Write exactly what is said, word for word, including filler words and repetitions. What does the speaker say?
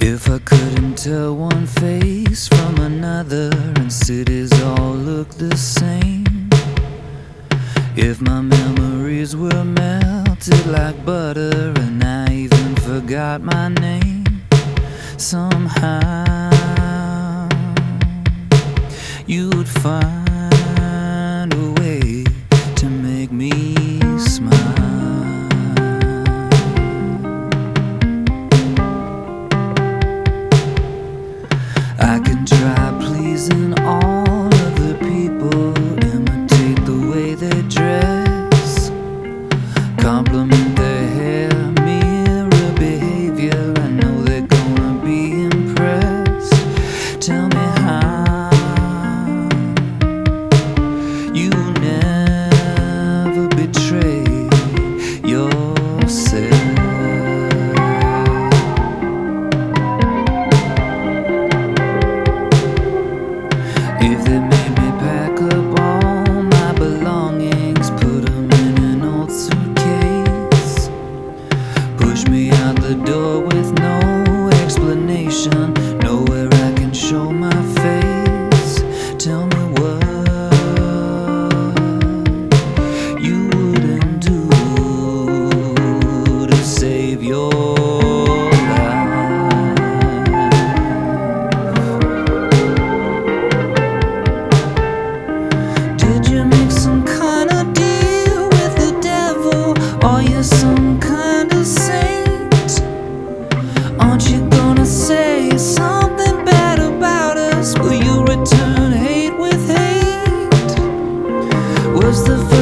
If I couldn't tell one face from another and cities all look the same, if my memories were melted like butter and I even forgot my name, somehow you'd find a way to make me smile. I can try pleasing all of the people, imitate the way they dress, compliment their hair, mirror behavior. I know they're gonna be impressed. Tell me how you never betray yourself. If they made me pack up all my belongings, put them in an old suitcase, push me out the door with no explanation, nowhere I can show my face, tell me what you wouldn't do to save your some kind of saint? Aren't you gonna say something bad about us? Will you return hate with hate? Was the